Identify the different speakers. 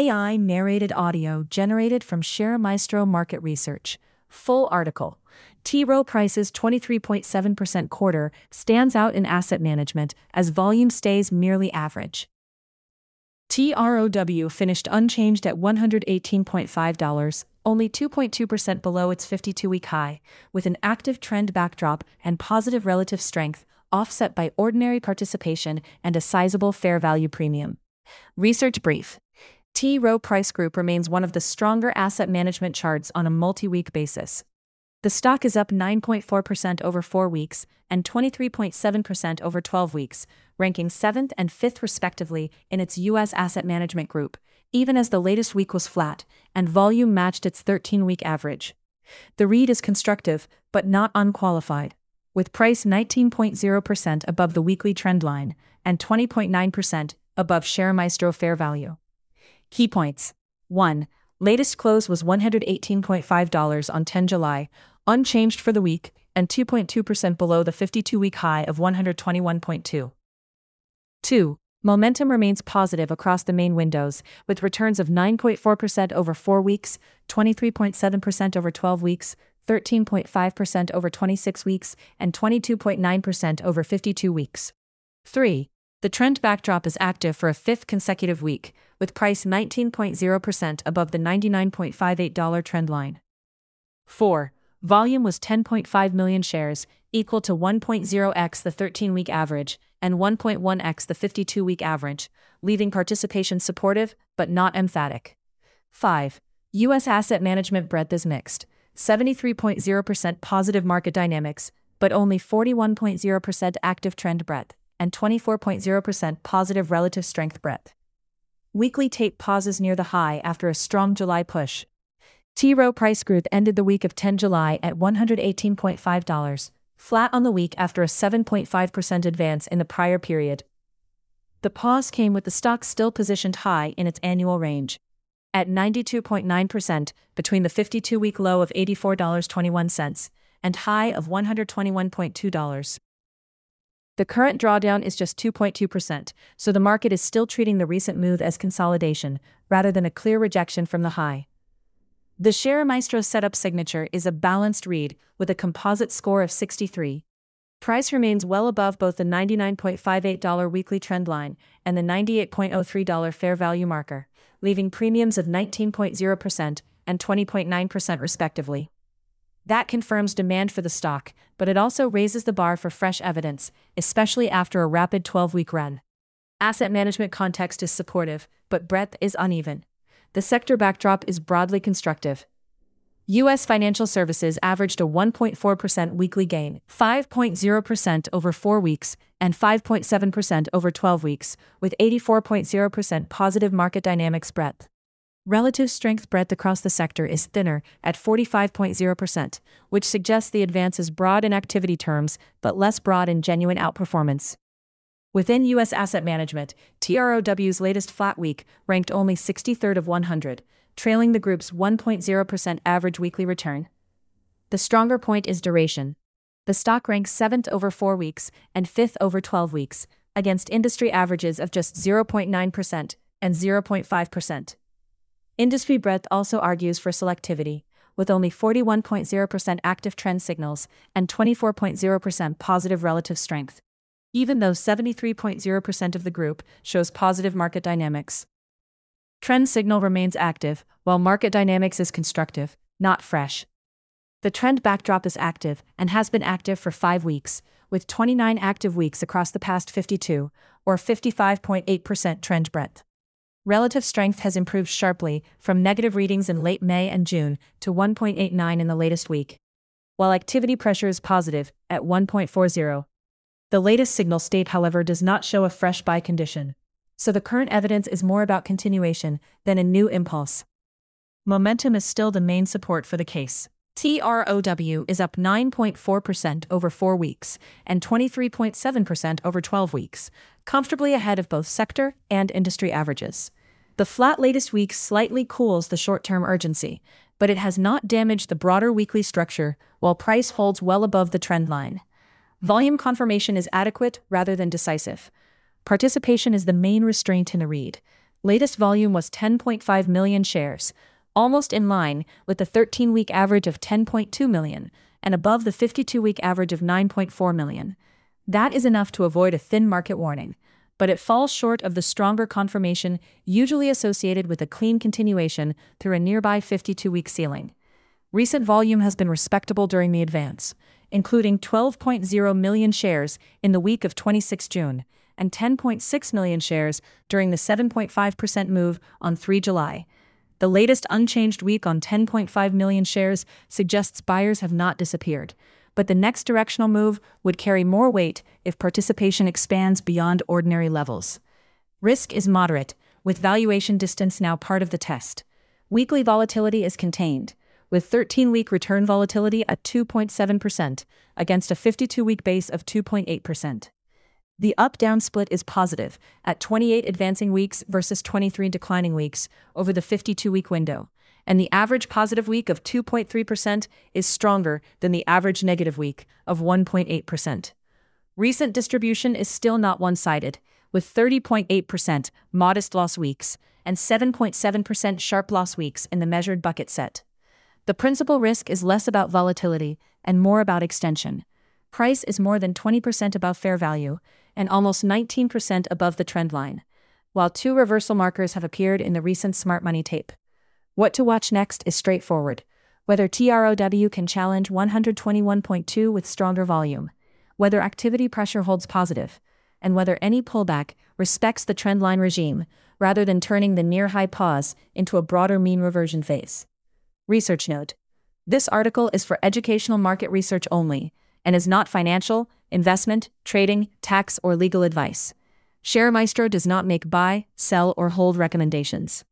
Speaker 1: AI narrated audio generated from ShareMaestro Market Research. Full article. T. Rowe Price's 23.7% quarter stands out in asset management as volume stays merely average. TROW finished unchanged at $118.5, only 2.2% below its 52-week high, with an active trend backdrop and positive relative strength, offset by ordinary participation and a sizable fair value premium. Research brief. T. Rowe Price Group remains one of the stronger asset management charts on a multi-week basis. The stock is up 9.4% over 4 weeks and 23.7% over 12 weeks, ranking 7th and 5th respectively in its U.S. asset management group, even as the latest week was flat and volume matched its 13-week average. The read is constructive, but not unqualified, with price 19.0% above the weekly trend line and 20.9% above ShareMaestro fair value. Key points. 1. Latest close was $118.5 on 10 July, unchanged for the week, and 2.2% below the 52-week high of $121.2. 2. Momentum remains positive across the main windows, with returns of 9.4% over 4 weeks, 23.7% over 12 weeks, 13.5% over 26 weeks, and 22.9% over 52 weeks. 3. The trend backdrop is active for a 5th consecutive week, with price 19.0% above the $99.58 trend line. 4. Volume was 10.5 million shares, equal to 1.0x the 13-week average and 1.1x the 52-week average, leaving participation supportive but not emphatic. 5. U.S. asset management breadth is mixed, 73.0% positive market dynamics, but only 41.0% active trend breadth, and 24.0% positive relative strength breadth. Weekly tape pauses near the high after a strong July push. T. Rowe Price Group ended the week of 10 July at $118.5, flat on the week after a 7.5% advance in the prior period. The pause came with the stock still positioned high in its annual range, at 92.9% between the 52-week low of $84.21 and high of $121.2. The current drawdown is just 2.2%, so the market is still treating the recent move as consolidation, rather than a clear rejection from the high. The ShareMaestro setup signature is a balanced read, with a composite score of 63. Price remains well above both the $99.58 weekly trend line and the $98.03 fair value marker, leaving premiums of 19.0% and 20.9% respectively. That confirms demand for the stock, but it also raises the bar for fresh evidence, especially after a rapid 12-week run. Asset management context is supportive, but breadth is uneven. The sector backdrop is broadly constructive. U.S. financial services averaged a 1.4% weekly gain, 5.0% over 4 weeks, and 5.7% over 12 weeks, with 84.0% positive market dynamics breadth. Relative strength breadth across the sector is thinner, at 45.0%, which suggests the advance is broad in activity terms, but less broad in genuine outperformance. Within U.S. asset management, TROW's latest flat week ranked only 63rd of 100, trailing the group's 1.0% average weekly return. The stronger point is duration. The stock ranks 7th over 4 weeks and 5th over 12 weeks, against industry averages of just 0.9% and 0.5%. Industry breadth also argues for selectivity, with only 41.0% active trend signals and 24.0% positive relative strength, even though 73.0% of the group shows positive market dynamics. Trend signal remains active, while market dynamics is constructive, not fresh. The trend backdrop is active and has been active for 5 weeks, with 29 active weeks across the past 52, or 55.8% trend breadth. Relative strength has improved sharply from negative readings in late May and June to 1.89 in the latest week, while activity pressure is positive at 1.40. The latest signal state, however, does not show a fresh buy condition, so the current evidence is more about continuation than a new impulse. Momentum is still the main support for the case. TROW is up 9.4% over 4 weeks and 23.7% over 12 weeks, comfortably ahead of both sector and industry averages. The flat latest week slightly cools the short-term urgency, but it has not damaged the broader weekly structure, while price holds well above the trend line. Volume confirmation is adequate rather than decisive. Participation is the main restraint in the read. Latest volume was 10.5 million shares, almost in line with the 13-week average of 10.2 million and above the 52-week average of 9.4 million. That is enough to avoid a thin market warning, but it falls short of the stronger confirmation usually associated with a clean continuation through a nearby 52-week ceiling. Recent volume has been respectable during the advance, including 12.0 million shares in the week of 26 June and 10.6 million shares during the 7.5% move on 3 July. The latest unchanged week on 10.5 million shares suggests buyers have not disappeared, but the next directional move would carry more weight if participation expands beyond ordinary levels. Risk is moderate, with valuation distance now part of the test. Weekly volatility is contained, with 13-week return volatility at 2.7% against a 52-week base of 2.8%. The up-down split is positive, at 28 advancing weeks versus 23 declining weeks over the 52-week window, and the average positive week of 2.3% is stronger than the average negative week of 1.8%. Recent distribution is still not one-sided, with 30.8% modest loss weeks and 7.7% sharp loss weeks in the measured bucket set. The principal risk is less about volatility and more about extension. Price is more than 20% above fair value and almost 19% above the trend line, while 2 reversal markers have appeared in the recent smart money tape. What to watch next is straightforward: whether TROW can challenge 121.2 with stronger volume, whether activity pressure holds positive, and whether any pullback respects the trendline regime rather than turning the near-high pause into a broader mean reversion phase. Research note: this article is for educational market research only and is not financial, investment, trading, tax, or legal advice. ShareMaestro does not make buy, sell, or hold recommendations.